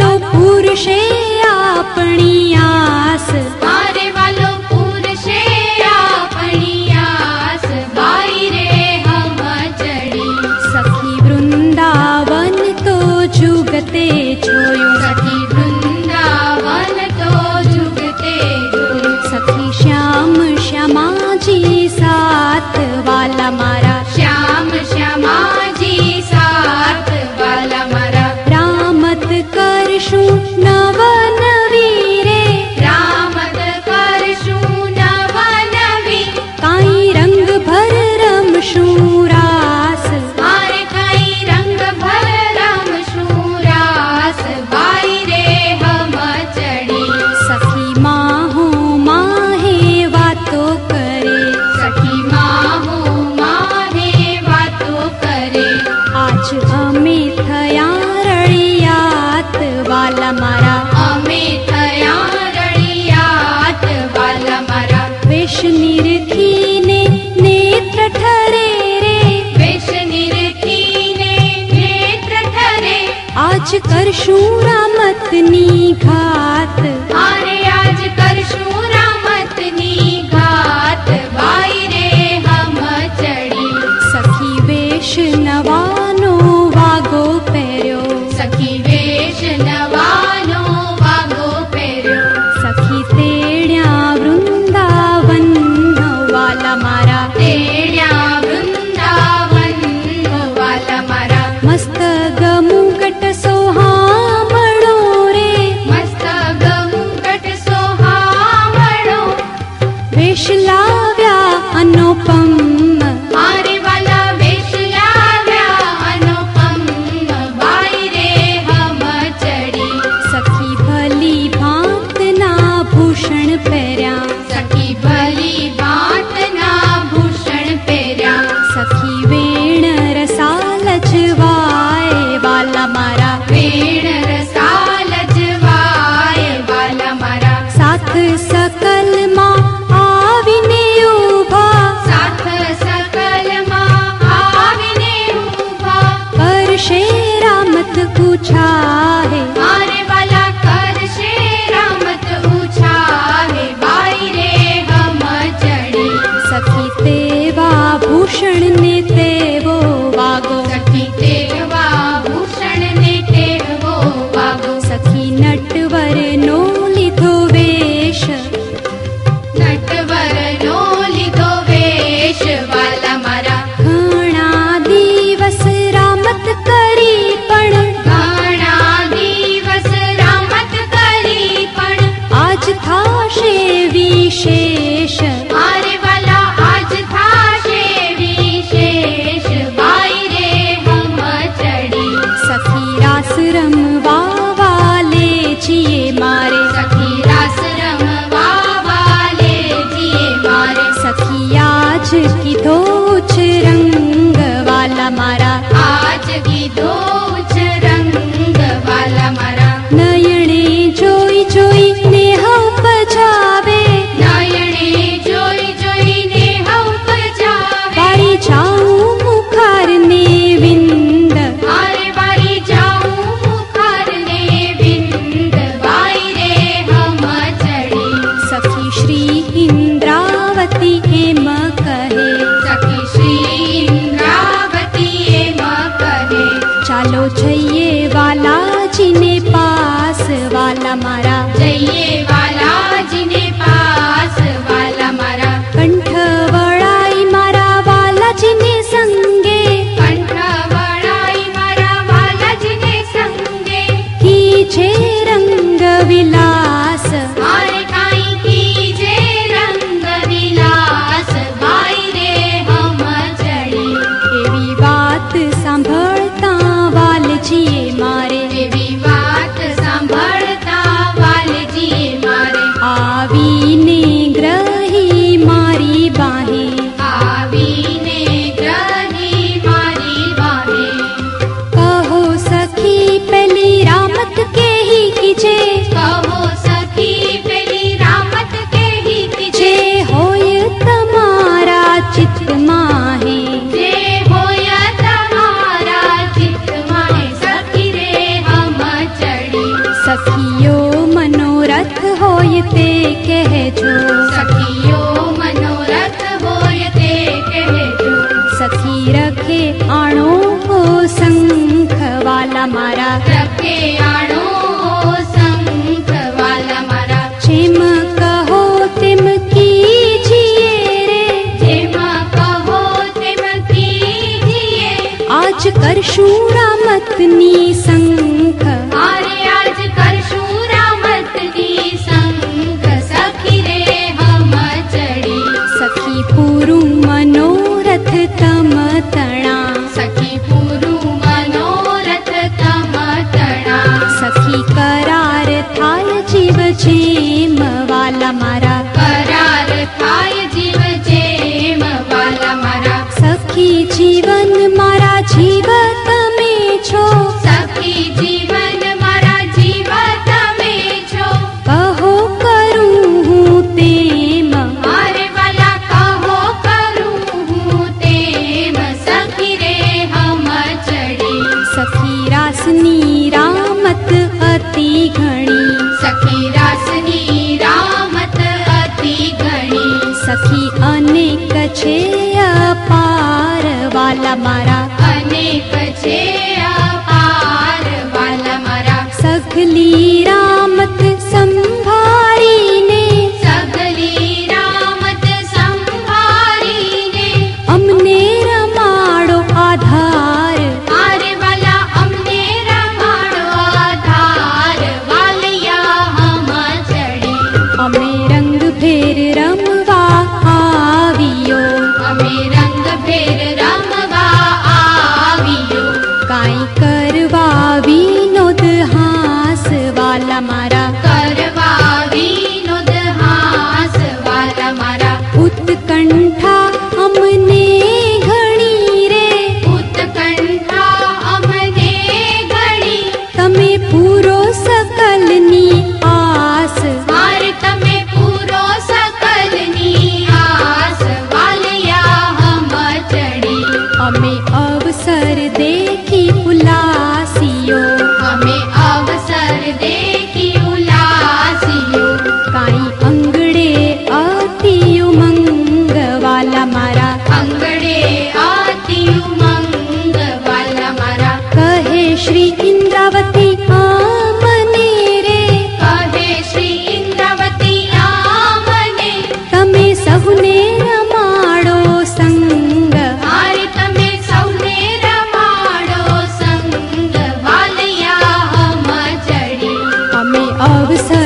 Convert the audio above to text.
वालो पुरुषे आपणी आस, मारे वालो पुरुषे आपणी आस, बाई रे हम चढ़ी। सखी वृंदावन तो जुगते छोयो, सखी वृंदावन तो जुगते जोयो। सखी श्याम श्यामा जी साथ वाला मारा, श्याम श्यामा जी साथ वाला मारा। रामत करशु नव नवीरे, रामत करशु नव नवी, काई रंग भर रमशु रास, मारे काई रंग भर रमशु रास, बाई रे हम चढ़ी। सखी माहो माहे वातो करे, सखी माहो माहे वातो करे। आज अमे थया रड़ियात वाला मारा, अमे थया रड़ियात वाला मारा। वेश निरखीने नेत्र ठरे रे, वेश निरखीने नेत्र ठरे, आज करशु रामतनी घात, मारे आज करशु रामतनी घात, बाई रे हम चढ़ी। सखी वेश नवानो वागो पेर्यो, सखी वेश नवानो वागो पेर्यो। सखी तेड्या वृंदावन वाला मारा, तेड्या वृंदावन वाला मारा। मस्त गमुगट सोहामणो रे, मस्त गमुगट સખીઓ મનોરથ હોય તે કહેજો, સખીઓ મનોરથ હોય તે કહેજો. સખી રખે આણો શંખ વાલા મારા, રખે આણો શંખ વાલા મારા. જેમ કહો તેમ કીજીએ રે, જેમ કહો તેમ કીજીએ. આજ કરશું રામતની શંખ, આરે આજ કરશું રામતની શંખ. સખી રે હમ ચડી, સખી પૂરું મનોરથ તમ તણા, સખી પૂરું મનોરથ તમ તણા. સખી કરાર થાય જીવ જેમ વાલા મારા, કરાર થાય જીવ જેમ વાલા મારા. સખી જીવન મારા જીવ તમે છો, સખી જીવન મારા જીવ તમે છો. કહો કરું હું તેમ, મારે વાલા કહો કરું હું તેમ. સખી રે હમ ચડી, સખી રાસની રામત અતિ ઘણી, સખી રાસની રામત અતિ ઘણી. સખી અનેક છે અપાર વાલા મારા, અનેક છે અપાર વાલા મારા. સઘલી રામત સંભાળીને, સગલી રામત સંભાળીને. અમને રમાડો આધાર, આરે વાલા અમને રમાડો આધાર. વાલિયા હમ ચડી, અમે રંગભેર રમવા આવ્યો, અમે રંગભેર રમવા આવ્યો. કાંઈ કરવા વિનોદ હાસ વાલા મારા, કરવા વિનોદ હાસ વાલા મારા. ઉત્કંઠા અમને ઘણી રે, ઉત્કંઠા અમને ઘણી. તમે પૂરો સકલની આસ, મારે તમે પૂરો સકલની આસ. વાલિયા હમ ચડી, અમે અવસર દેખી ઉલાસીઓ, અમે અવસર દેખી ઉલાસીઓ. કાંઈ અંગડે અતિ ઉમંગ વાલા મારા, અંગડે આતિ ઉમંગ વાલા મારા. કહે શ્રી ઇન્દ્રાવતી આમને રે, કહે શ્રી ઇન્દ્રાવતી આમને. તમે સહુને રમાડો સંગ, મારે તમે સૌને રમાડો સંગ. વાલિયા હમ ચડી, અમે અવસર